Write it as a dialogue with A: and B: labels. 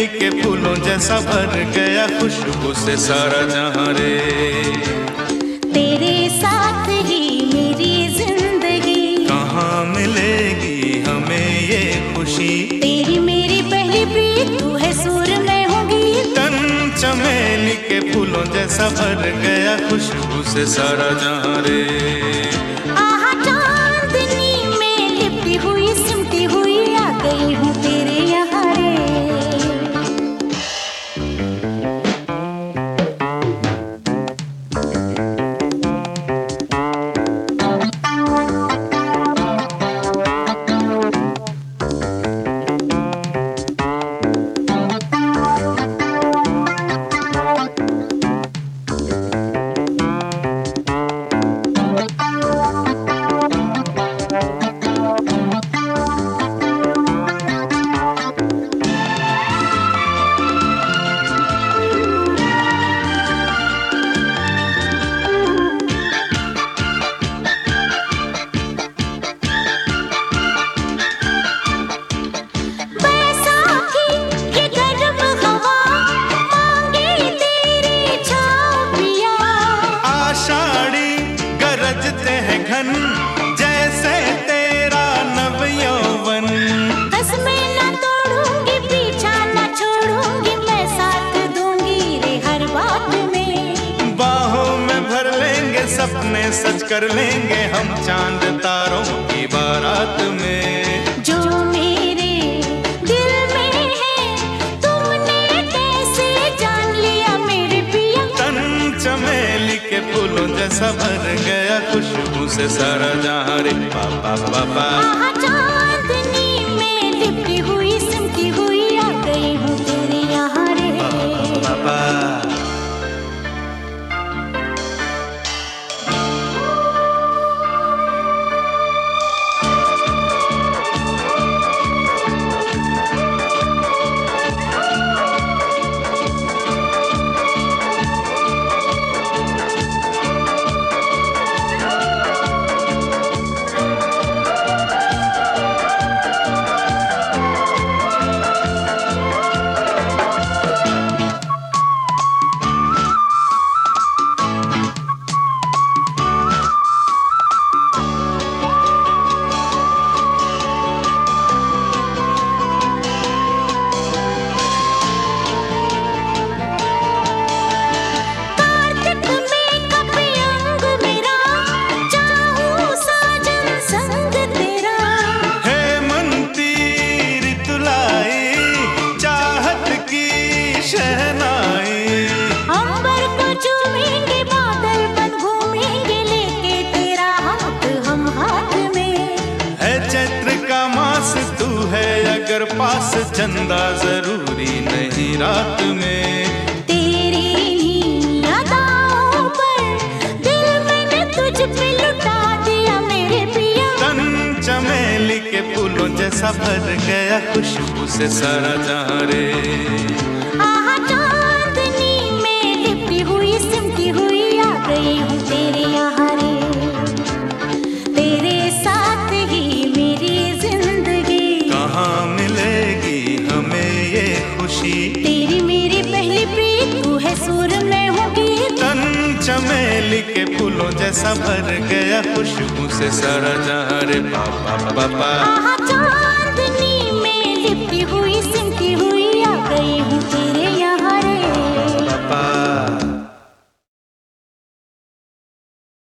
A: चमेली के फूलों जैसा भर गया खुशबू से सारा जहां रे।
B: तेरे साथ ही मेरी जिंदगी,
A: कहाँ मिलेगी हमें ये खुशी।
B: तेरी मेरी पहली प्रीत, तू है सुर मैं हूँ गीत।
A: तन चमेली के फूलों जैसा भर गया खुशबू से सारा जहां रे।
B: आहा चांदनी में लिपटी हुई सिमटी हुई आ गई हूँ तेरे यहाँ रे।
A: जैसे तेरा नव यौवन,
B: बस मैं ना तोड़ूंगी पीछा ना छोड़ूंगी, मैं साथ दूंगी रे हर बात में।
A: बाहों में भर लेंगे सपने सच कर लेंगे हम चांद तारों की बारात में।
B: जो मेरे दिल में है तुमने कैसे जान लिया मेरे पिया।
A: तन चमेली के फूलों जैसा भर गया खुशबू से सारा जहां रे। पापा पापा
B: चांदनी में लिपटी हुई सिमटी हुई आ गई हूँ तेरे यहाँ रे।
A: पापा अगर पास चंदा जरूरी नहीं रात में।
B: तेरी अदाओं पर दिल मैंने तुझ पे लुटा दिया मेरे पिया।
A: तन चमेली के फूलों जैसा भर गया खुशबू से सारा जहां रे।
B: आहा चांदनी में लिपटी हुई सिमटी हुई आ गई हूँ तेरे यहाँ रे। तेरे साथ ही मेरी जिंदगी,
A: कहाँ मिलेगी हमें ये खुशी।
B: तेरी मेरी पहली प्रीत, तू है सुर मैं हूँ गीत।
A: तन चमेली के फूलों जैसा भर गया खुशबू से सारा जहां रे। पापा पापा